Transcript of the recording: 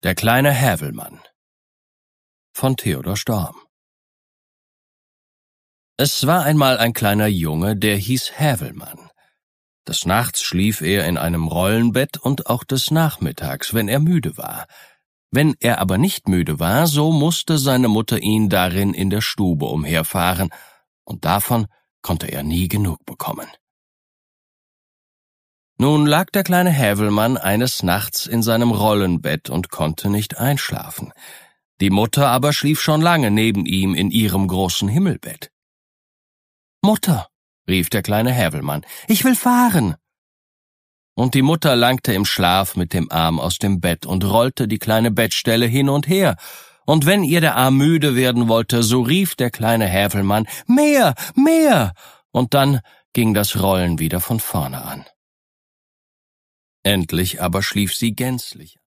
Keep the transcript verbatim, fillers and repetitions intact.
Der kleine Häwelmann von Theodor Storm. Es war einmal ein kleiner Junge, der hieß Häwelmann. Des Nachts schlief er in einem Rollenbett und auch des Nachmittags, wenn er müde war. Wenn er aber nicht müde war, so musste seine Mutter ihn darin in der Stube umherfahren, und davon konnte er nie genug bekommen. Nun lag der kleine Häwelmann eines Nachts in seinem Rollenbett und konnte nicht einschlafen. Die Mutter aber schlief schon lange neben ihm in ihrem großen Himmelbett. »Mutter«, rief der kleine Häwelmann, »ich will fahren.« Und die Mutter langte im Schlaf mit dem Arm aus dem Bett und rollte die kleine Bettstelle hin und her, und wenn ihr der Arm müde werden wollte, so rief der kleine Häwelmann, »Mehr, mehr«, und dann ging das Rollen wieder von vorne an. Endlich aber schlief sie gänzlich